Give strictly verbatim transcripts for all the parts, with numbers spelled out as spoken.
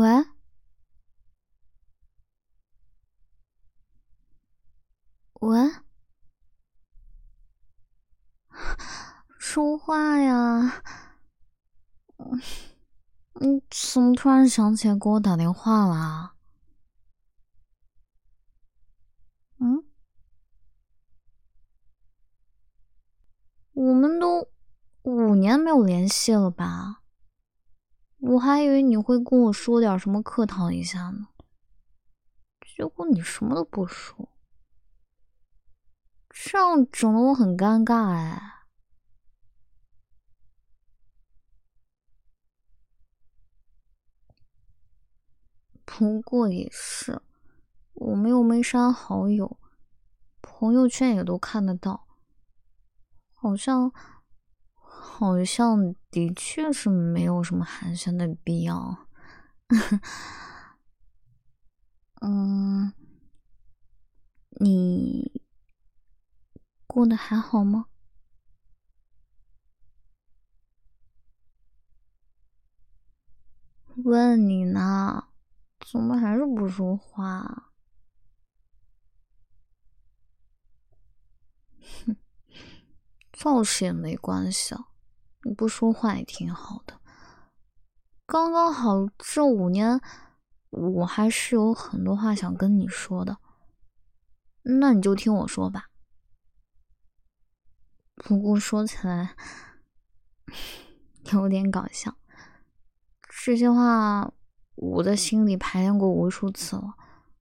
喂喂，说话呀！你怎么突然想起来给我打电话啦？嗯，我们都五年没有联系了吧？我还以为你会跟我说点什么客套一下呢，结果你什么都不说，这样整得我很尴尬哎。不过也是，我们又没删好友，朋友圈也都看得到，好像好像的确是没有什么寒暄的必要。嗯，你过得还好吗？问你呢，怎么还是不说话？倒是也没关系啊，你不说话也挺好的。刚刚好这五年，我还是有很多话想跟你说的，那你就听我说吧。不过说起来有点搞笑，这些话我在心里排练过无数次了，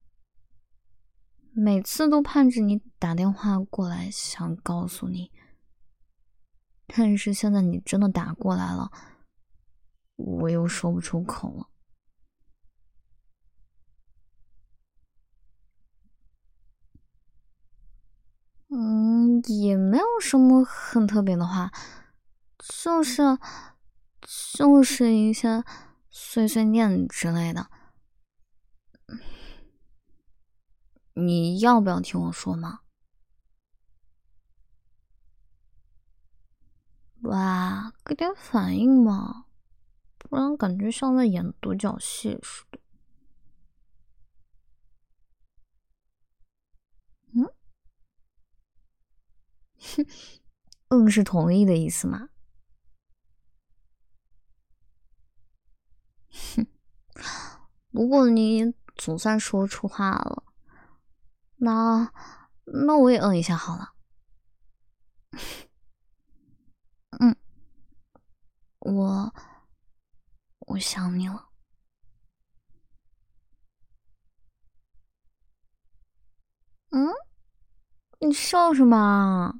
每次都盼着你打电话过来，想告诉你。但是现在你真的打过来了，我又说不出口了。嗯，也没有什么很特别的话，就是就是一些碎碎念之类的。你要不要听我说嘛？哇，给点反应嘛，不然感觉像在演独角戏似的。嗯，嗯是同意的意思吗？不过你总算说出话了，那那我也嗯一下好了。嗯，我我想你了。嗯，你笑什么啊？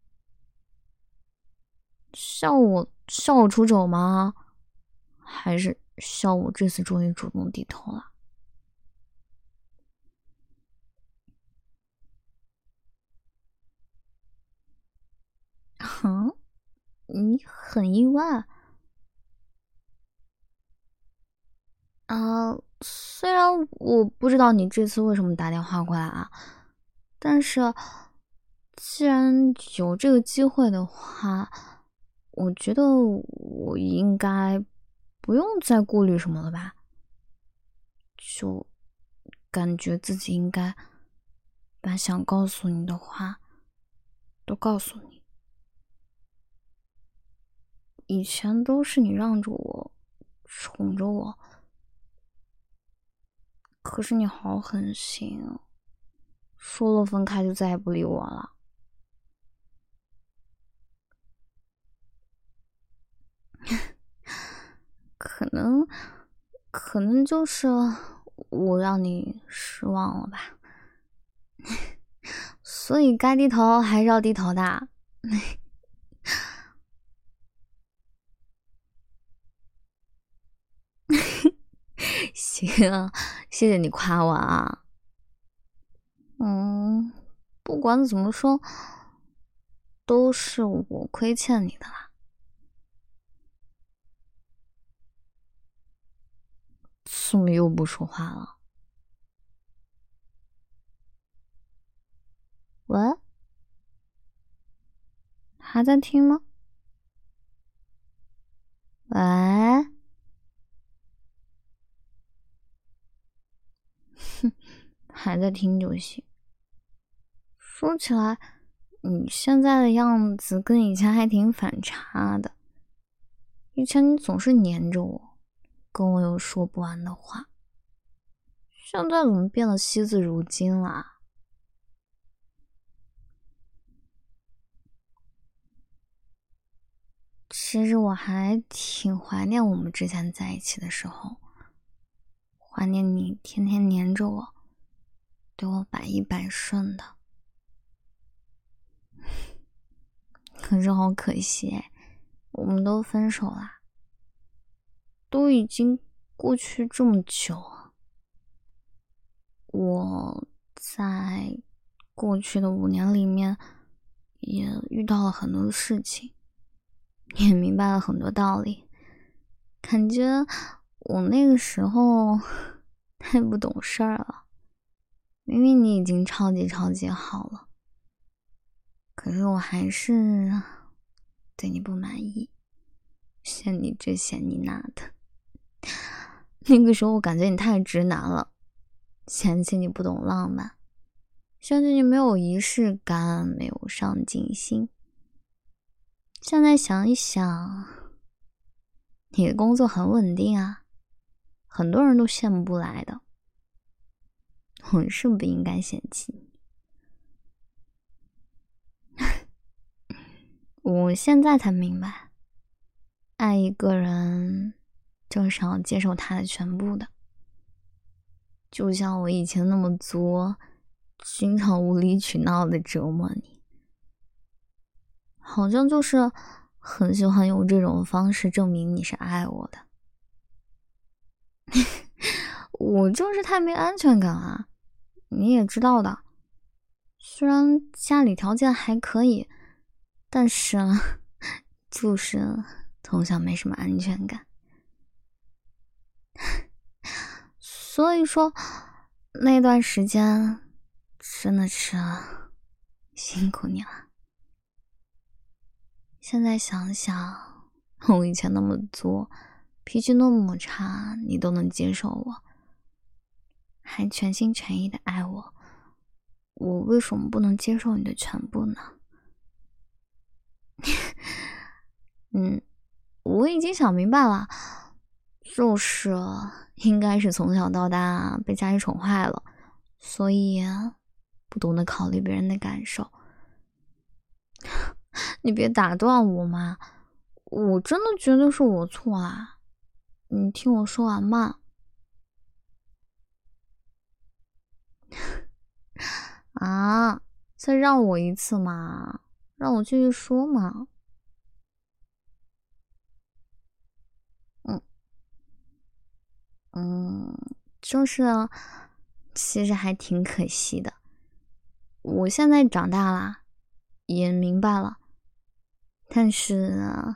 笑我笑我出丑吗？还是笑我这次终于主动低头了？哼，你很意外啊？虽然我不知道你这次为什么打电话过来啊，但是既然有这个机会的话，我觉得我应该不用再顾虑什么了吧？就感觉自己应该把想告诉你的话都告诉你。以前都是你让着我，宠着我，可是你好狠心啊，说了分开就再也不理我了。可能，可能就是我让你失望了吧，所以该低头还是要低头的。行啊，谢谢你夸我啊。嗯，不管怎么说，都是我亏欠你的啦。怎么又不说话了？喂，还在听吗？喂。 还在听就行。说起来，你现在的样子跟以前还挺反差的。以前你总是黏着我，跟我有说不完的话，现在怎么变得惜字如金啦？其实我还挺怀念我们之前在一起的时候，怀念你天天黏着我，对我百依百顺的。可是好可惜哎，我们都分手啦，都已经过去这么久了。我在过去的五年里面，也遇到了很多事情，也明白了很多道理。感觉我那个时候太不懂事儿了，明明你已经超级超级好了，可是我还是对你不满意，嫌你这嫌你那的。那个时候我感觉你太直男了，嫌弃你不懂浪漫，嫌弃你没有仪式感，没有上进心。现在想一想，你的工作很稳定啊，很多人都羡慕不来的，我是不应该嫌弃你。我现在才明白，爱一个人就是要接受他的全部的。就像我以前那么作，经常无理取闹的折磨你，好像就是很喜欢用这种方式证明你是爱我的。我就是太没安全感啊，你也知道的。虽然家里条件还可以，但是就是从小没什么安全感。所以说那段时间真的是辛苦你了。现在想想，我以前那么作，脾气那么差，你都能接受我，还全心全意的爱我，我为什么不能接受你的全部呢？嗯，我已经想明白了，就是应该是从小到大被家里宠坏了，所以不懂得考虑别人的感受。你别打断我嘛，我真的觉得是我错啦，你听我说完嘛。啊，再让我一次嘛，让我继续说嘛。嗯嗯，就是啊，其实还挺可惜的。我现在长大啦，也明白了，但是啊，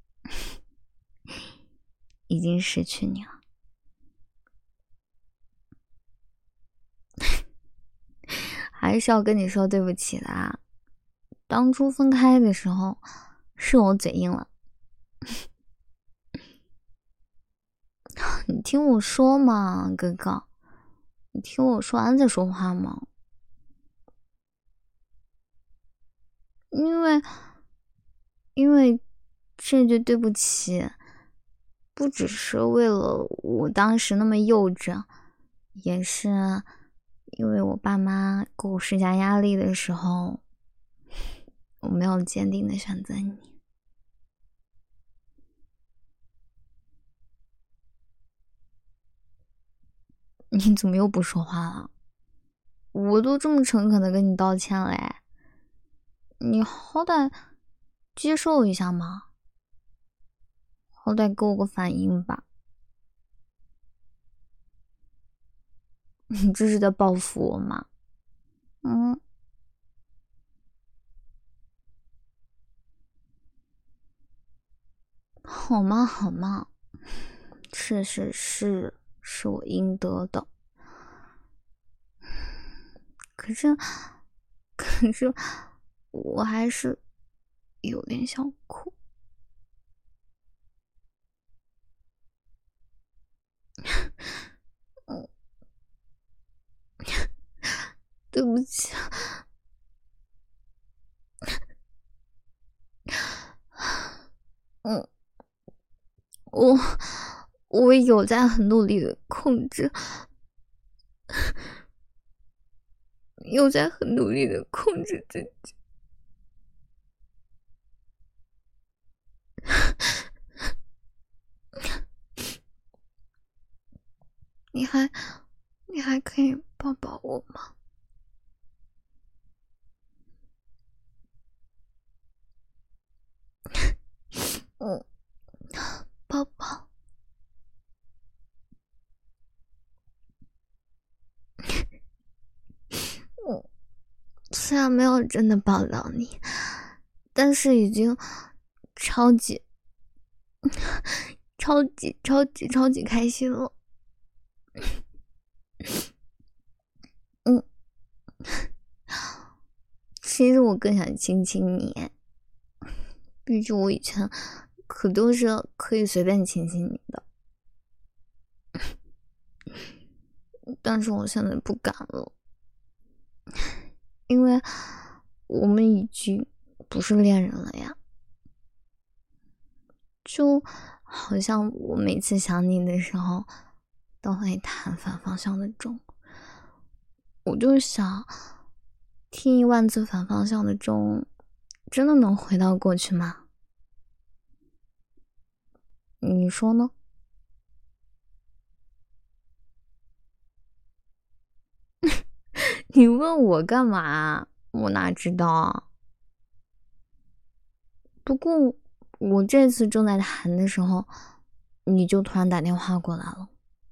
已经失去你了。还是要跟你说对不起的啊，当初分开的时候，是我嘴硬了。你听我说嘛，哥哥，你听我说完再说话嘛。因为，因为这句对不起，不只是为了我当时那么幼稚，也是因为我爸妈给我施加压力的时候，我没有坚定的选择你。你怎么又不说话了？我都这么诚恳的跟你道歉了哎，你好歹接受一下嘛，好歹给我个反应吧。你这是在报复我吗？嗯，好吗好吗，是是是，是我应得的。可是，可是，我还是有点想哭。嗯， 起。嗯，我我有在很努力的控制，有在很努力的控制自己。你还你还可以抱抱我吗？嗯，抱抱。嗯，虽然没有真的抱到你，但是已经超级超级超级超级开心了。嗯，其实我更想亲亲你，毕竟我以前可都是可以随便亲亲你的，但是我现在不敢了，因为我们已经不是恋人了呀。就好像我每次想你的时候，都会弹反方向的钟，我就想听一万次反方向的钟，真的能回到过去吗？你说呢？你问我干嘛？我哪知道啊？不过我这次正在弹的时候，你就突然打电话过来了。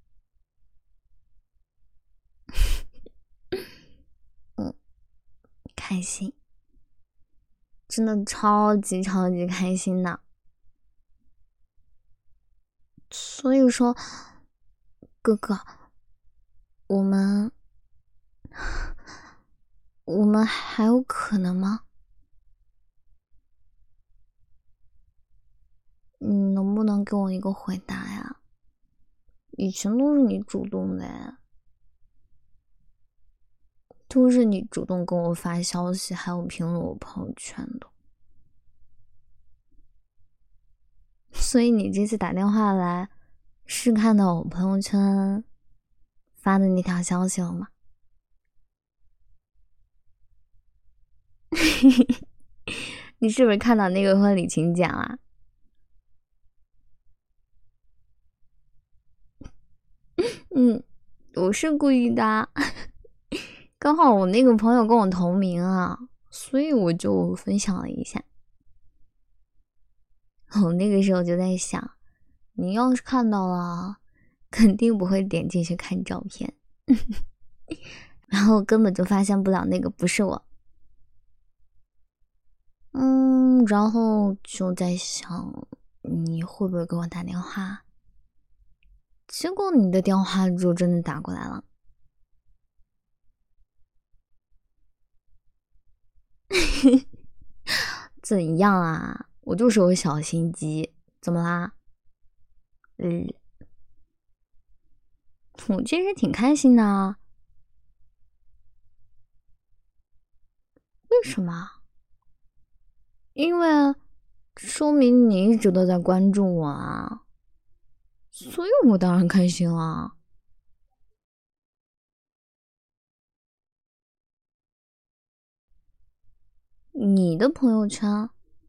嗯，开心，真的超级超级开心的。所以说，哥哥，我们我们还有可能吗？你能不能给我一个回答呀？以前都是你主动的呀，都是你主动跟我发消息，还有评论我朋友圈的。所以你这次打电话来，是看到我朋友圈发的那条消息了吗？你是不是看到那个婚礼请柬啦？嗯，我是故意的，刚好我那个朋友跟我同名啊，所以我就分享了一下。我那个时候就在想，你要是看到了，肯定不会点进去看照片，然后根本就发现不了那个不是我。嗯，然后就在想，你会不会给我打电话？结果你的电话就真的打过来了。怎样啊？我就是有小心机，怎么啦？嗯，我其实挺开心的啊。为什么？因为说明你一直都在关注我啊，所以我当然开心了。你的朋友圈，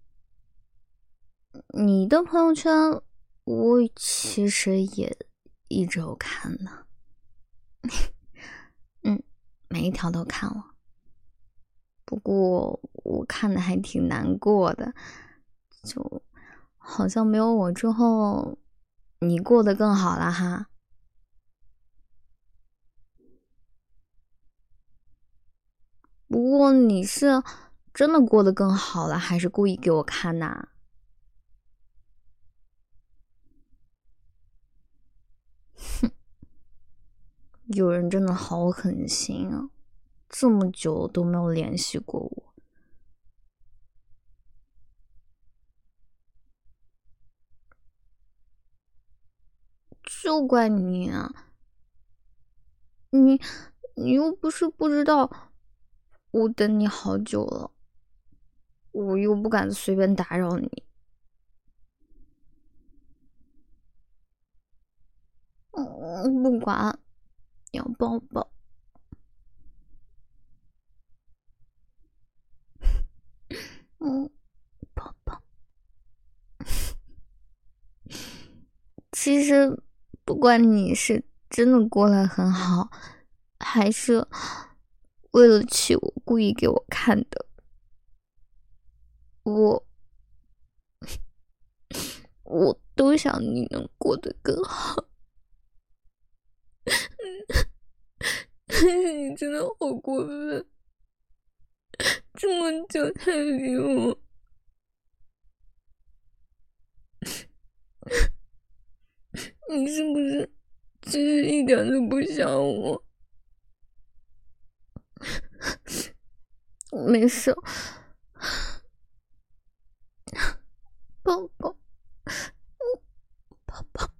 你的朋友圈，我其实也一直有看的。嗯，每一条都看了。不过我看的还挺难过的，就好像没有我之后，你过得更好了哈。不过你是真的过得更好了，还是故意给我看呐？哼，有人真的好狠心啊！这么久都没有联系过我，就怪你啊！你你又不是不知道， 我等你好久了，我又不敢随便打扰你。嗯，不管，要抱抱。嗯，抱抱。其实，不管你是真的过来很好，还是为了气我故意给我看的，我我都想你能过得更好。你真的好过分，这么久才理我。你是不是其实一点都不想我？没事，抱抱，抱抱。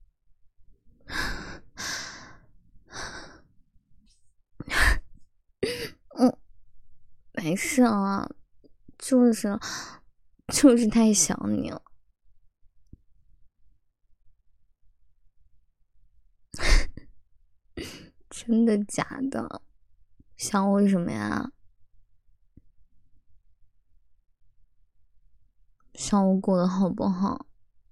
嗯，没事啊，就是就是太想你了。真的假的？想我什么呀？想我过得好不好？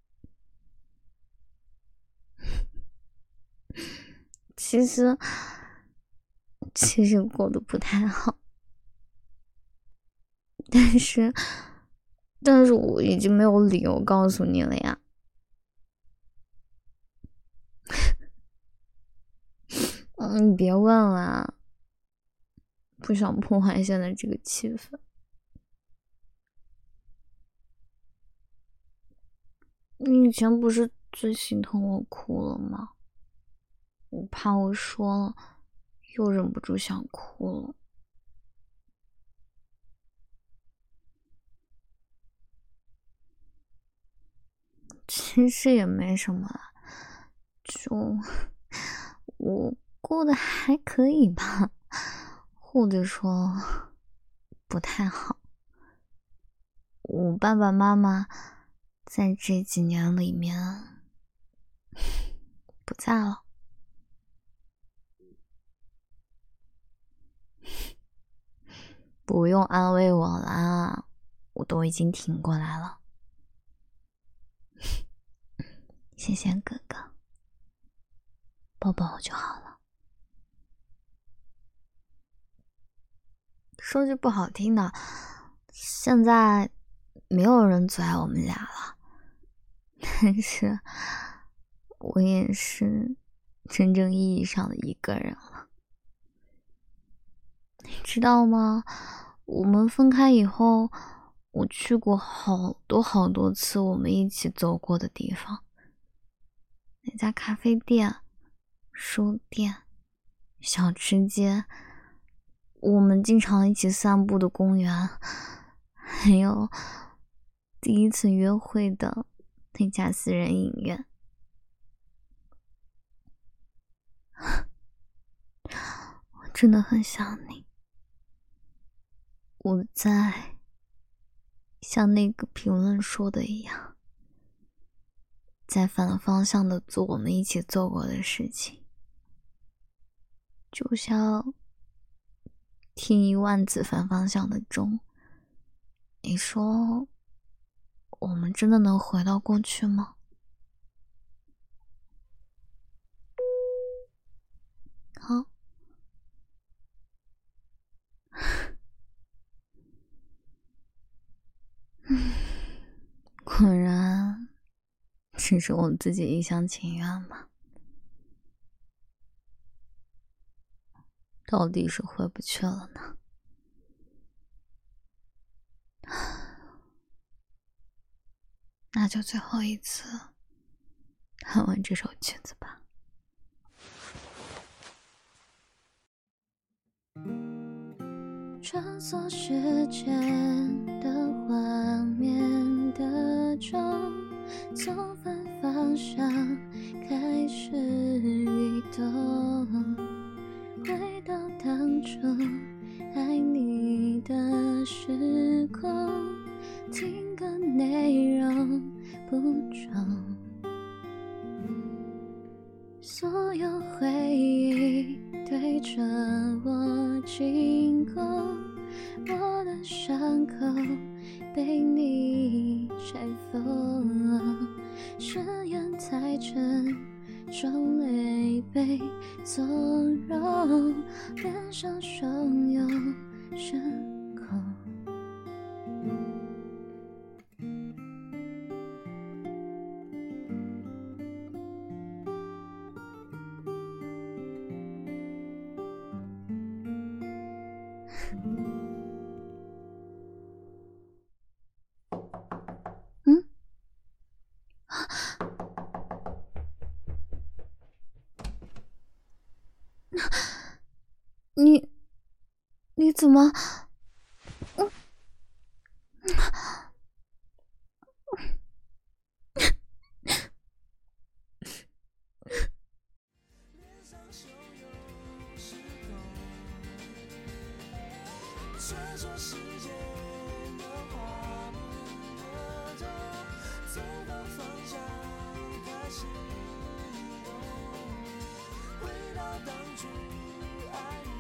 其实其实过得不太好，但是但是我已经没有理由告诉你了呀。嗯，你别问了，不想破坏现在这个气氛。你以前不是最心疼我哭了吗？我怕我说了，又忍不住想哭了。其实也没什么啦，就我过得还可以吧，或者说不太好。我爸爸妈妈在这几年里面不在了。不用安慰我啦，我都已经挺过来了。谢谢哥哥，抱抱我就好了。说句不好听的，现在没有人最爱我们俩了，但是我也是真正意义上的一个人了。你知道吗？我们分开以后，我去过好多好多次我们一起走过的地方，那家咖啡店、书店、小吃街，我们经常一起散步的公园，还有第一次约会的那家私人影院。我真的很想你。我在像那个评论说的一样，在反了方向的做我们一起做过的事情，就像听一万次反方向的钟。你说我们真的能回到过去吗？好。果然只是我自己一厢情愿嘛。到底是回不去了呢？那就最后一次弹完这首曲子吧。穿梭时间的画面的钟，从反方向开始移动，回到当初爱你的时空，听歌内容不重，所有回忆对着我进攻，我的伤口被你拆封，誓言太沉重，泪被纵容，脸上汹涌失控。嗯，你你怎么？嗯， 穿梭时间的花木合奏，走到方向开始移动，回到当初爱。